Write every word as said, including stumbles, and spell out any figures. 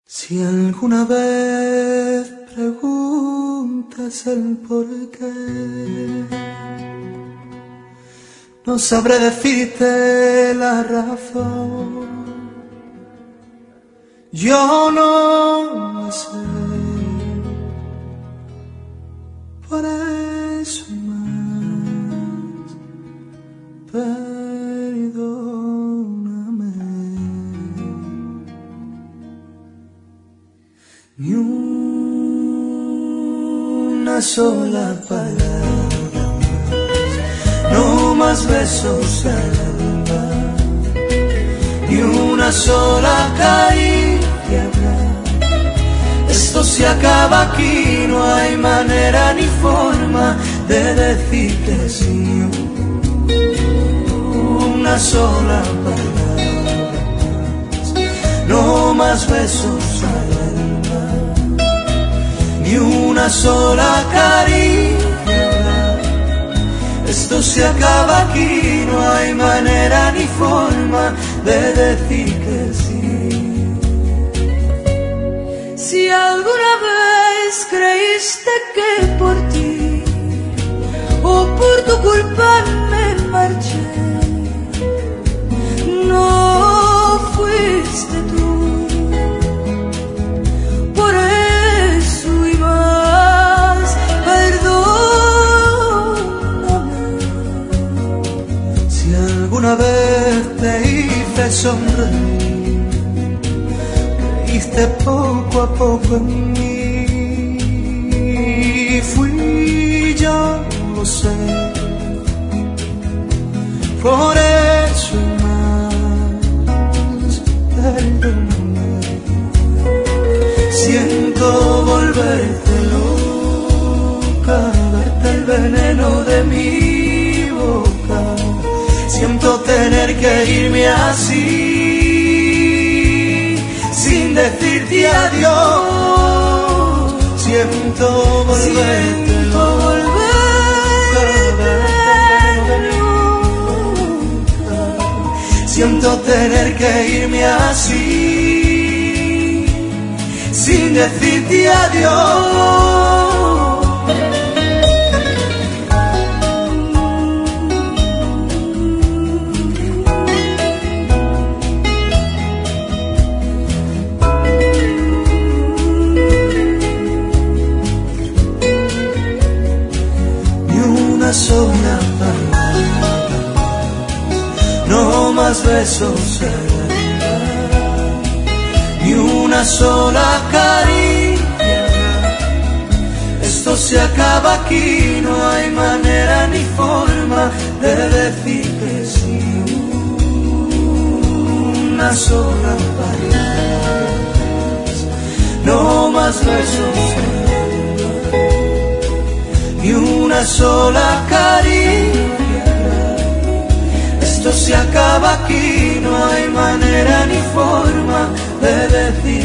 Si alguna vez preguntas el por qué, no sabré decirte la razón. Yo no la sé, por eso más perdóname. Ni una sola palabra más, no más besos al alba, ni una sola caricia habrá. Esto se acaba aquí, no hay manera ni forma de decir que sí. Una sola palabra más, no más besos al alba, ni una sola caricia. Esto se acaba aquí, no hay manera ni forma de decir que sí. Si alguna vez creíste que por ti o por tu culpa me marché, no fuiste tú. Por eso y más, perdóname. Si alguna vez te hice sonreír, creíste poco a poco en mí, fui yo, lo sé. Por eso y más, perdóname. Siento volverte loca, darte el veneno de mi boca. Siento tener que irme así, sin decirte adiós. Siento volverte loca, siento tener que irme así, sin decirte adiós. Una sola palabra, no más besos al alba, ni una sola caricia. Esto se acaba aquí, no hay manera ni forma de decir que sí. Una sola palabra, no más besos al alba, ni una sola caricia. Esto se acaba aquí, no hay manera ni forma de decir